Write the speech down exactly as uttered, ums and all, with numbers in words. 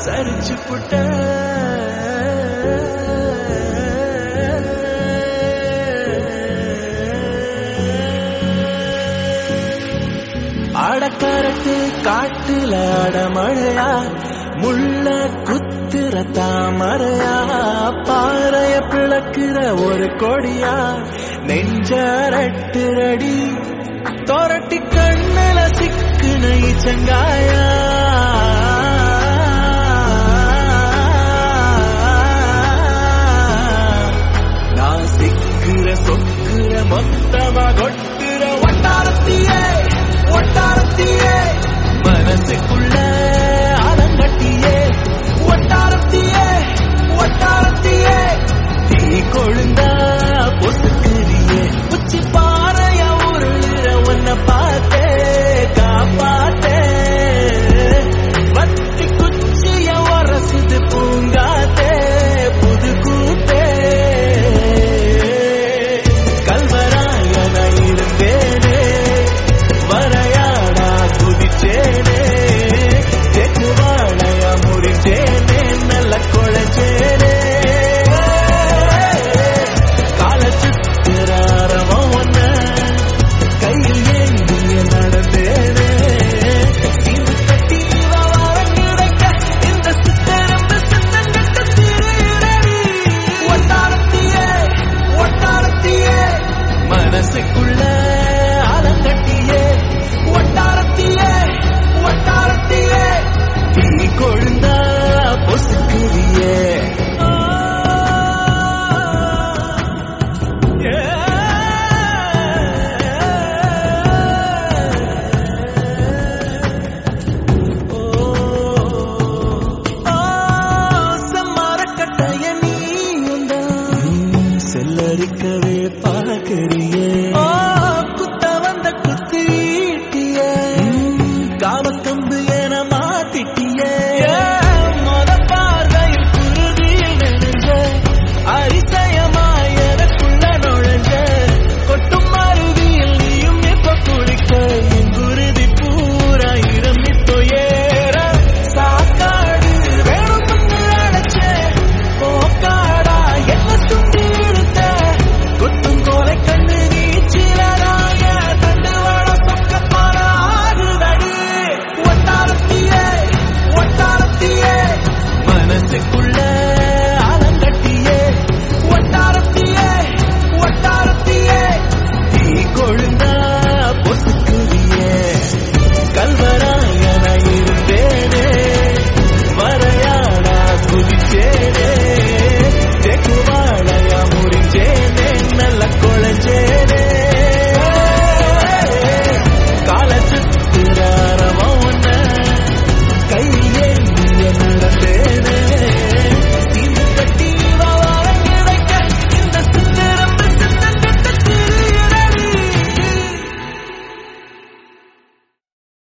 சரிச்சு புட்ட அடக்கரத்து காட்டுல அடமழையா முள்ள குத்துற தாமரையா பாறைய பிளக்குற ஒரு கொடியா நெஞ்சரட்டுரடி தோரட்டி கண்ணுல சிக்குன செங்காயா நான் சிக்குற சொக்குற மொத்தமா கொட்டுற ஒட்டாரத்தியே ஒட்டாரத்தியே மனசுக்குள்ள ஆலங்கட்டியே ஒட்டாரத்தியே ஒட்டாரத்தியே தீ கொழுந்தா பொசுக்குறியே உச்சி பாறைய உருளுற உன்னை பார்த்தே காப்பாத்தே வத்தி குச்சிய உரசுது பூங்காத்தே புது கூத்தே கல்வராயன இருந்தேனே வரையாடா குதிச்சேனே தெக்கு வாழையா முடிச்சேனே நல்ல குழைச்சேனே கால சுத்துறாரவன் ஒன்ன கையில் ஏந்திய நடந்தேனே இது கட்டி வாரம் கிடைக்க இந்த சித்தரம்பு சித்தங்கட்ட திருடடி ஒட்டாரத்தியே ஒட்டாரத்தியே மனசுக்குள்ள ஆலங்கட்டியே ஒட்டாரத்தியே ஒட்டாரத்தியே தீ கொழுந்தா பொசுக்குறியே செல்லரிக்கவே பார்க்கறியே